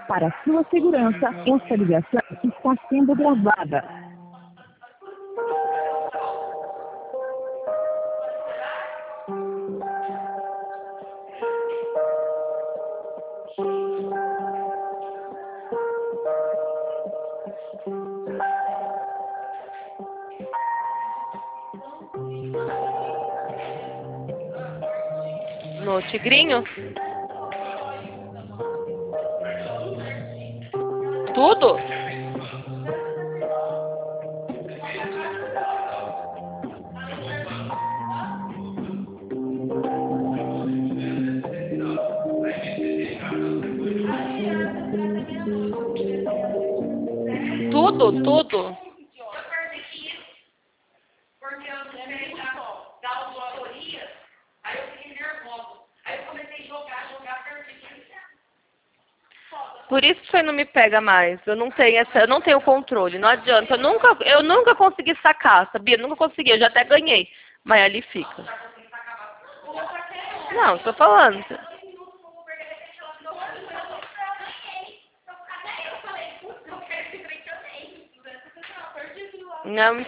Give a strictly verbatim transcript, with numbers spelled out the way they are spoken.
Para sua segurança, esta ligação está sendo gravada. No Tigrinho? Tudo? Tudo, tudo. Porque eu comecei a dar auditorias, aí eu fiquei nervosa. Aí eu comecei a jogar, jogar, perdi. Por isso que você não me pega mais. Eu não tenho essa, eu não tenho controle. Não adianta. Eu nunca, eu nunca consegui sacar, sabia? Nunca consegui. Eu já até ganhei. Mas ali fica. Não, tô falando. Não,